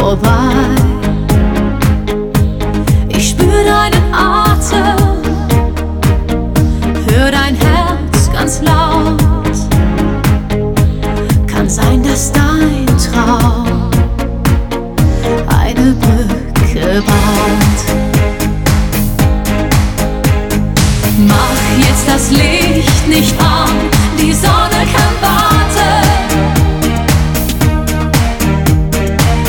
vorbei. Ich spür deinen Atem, hör dein Herz ganz laut. Kann sein, dass dein Traum eine Brücke baut.